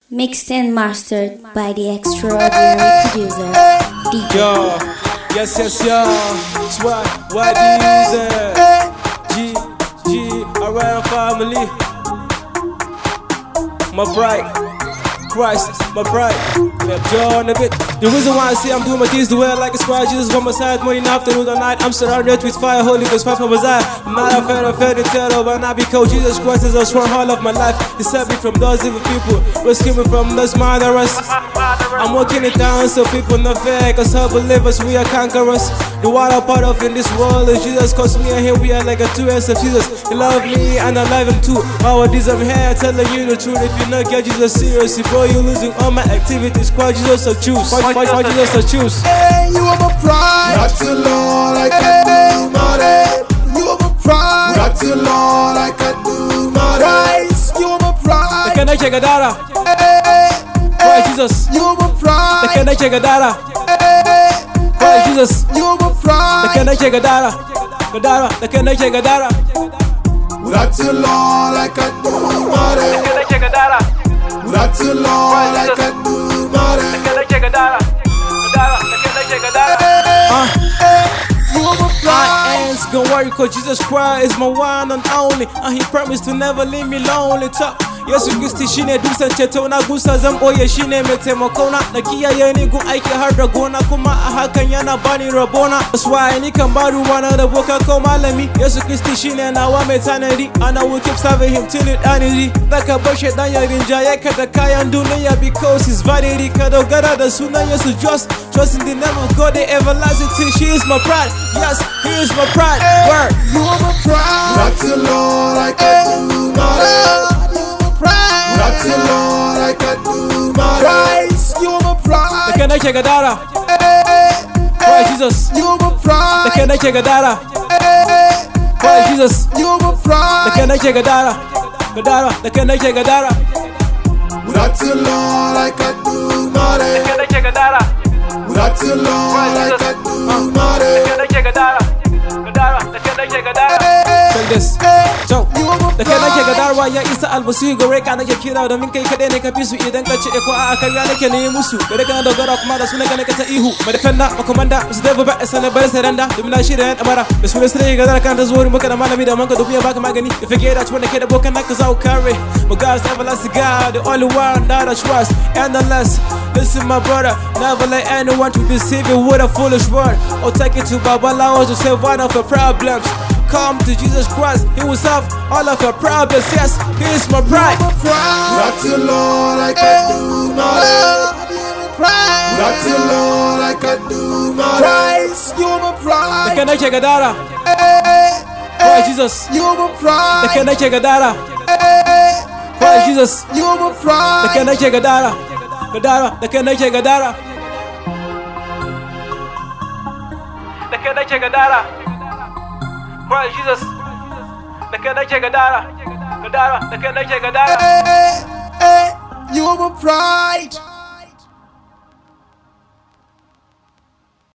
Mixed and mastered by the extraordinary producer, DJ. Yo, yes, yo. What G, around family. My pride, Christ, my pride. John a bit. The reason why I say I'm doing my things the way I like is Christ Jesus from my side. Morning, afternoon, and night. I'm surrounded with fire, Holy Ghost, fire from my side. I'm not afraid to tell but not because Jesus Christ is a strong heart of my life. He saved me from those evil people, rescued me from those murderers. I'm walking it down so people not fair, cause all believers we are conquerors. The water part of in this world is Jesus, cause me and him we are like a two hands of Jesus. He love me and I love him too. Nowadays I'm here telling you the truth. If you not get Jesus seriously, bro, you're losing all my activities. Why Jesus so choose? Why Jesus so choose? Hey, you are my pride. Not too long, I can do my day. You are my pride. Not too long, I can do my rise. You are my pride. The Kanake Gadara. Why Jesus? You are my pride. The Kanake Gadara. Why Jesus? You are my pride. The Kanake Gadara. The Kanake Gadara. Not too long, I can do my day. The Kanake Gadara. Not too long, I can do my day. The Kanake Gadara. You are my pride. I ain't gonna worry cause Jesus Christ is my one and only, and he promised to never leave me lonely. Talk Yesu Kristi shine dusan ceto na gusa zan boye shine mai taimako na kiyaye ni gun aiki har da gona kuma a hakan yana bani rabona. That's why ni kan ba ruwana da boka ko malami. Yesu Kristi shine nawa mai tanadi, and I will keep serving him till eternity. Zaka bar shedan ya rinjaye ka da kayan duniya because his vanity. Ka dogara da sunan Yesu, trust in the name of God the everlasting. She is my pride, yes, he is my pride. Word. You are my pride. Not too long, I can do my day. Not too long, I can do my rise. You are my pride. The Kanake Gadara. Why Jesus? You are my The pride. Kanake Gadara. Why Jesus? You are my The pride. Kanake Gadara. The Kanake Gadara. Not too long, I can do my day. Kanake Gadara. Not too long, I can do my day. Kanake Gadara. The Kanake Gadara. Check this. So, da kai nake gadarwa ya isa albasu gare ka nake kira domin kai kadai ne ka fi su idan ka ce ko a kan ya nake ne musu gare ka dogara kuma da su nake ta ihu madafanda makomanda su da ba sana bar saranda domin na shirya yan amara da su ne sai gadar kan da zuwa maka da malami da manka dubiya baka magani if you get that when ke da bokan naka za ku kare my God's everlasting God, the only one that I trust and unless listen my brother, never let anyone to deceive you with a foolish word or take it to Babalawo to save one of your problems. Come to Jesus Christ, he will solve all of your problems. Yes, he is my pride. Not too long, I can do my day. Not too long, I can do my rise. You are my The pride. Kanake Gadara. Why Jesus? You are my The pride. Kanake Gadara. Why Jesus? You are my The pride. Kanake Gadara. The Kanake Gadara. The Kanake Gadara. Why Jesus? The Kanake Gadara. The Kanake Gadara. You are my pride.